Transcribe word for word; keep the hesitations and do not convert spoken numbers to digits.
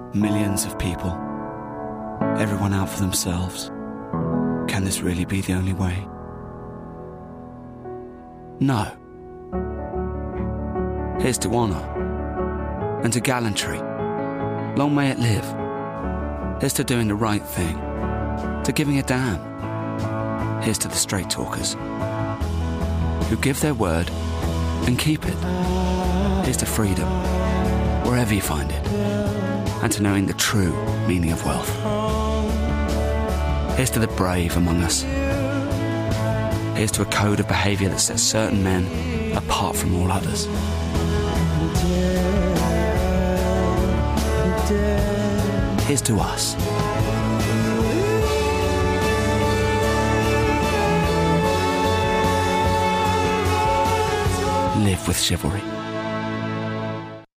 Millions of people, everyone out for themselves. Can this really be the only way? No. Here's to honour and to gallantry. Long may it live. Here's to doing the right thing, to giving a damn. Here's to the straight talkers who give their word and keep it. Here's to freedom, wherever you find it, and to knowing the true meaning of wealth. Here's to the brave among us. Here's to a code of behaviour that sets certain men apart from all others. Here's to us. Live with chivalry.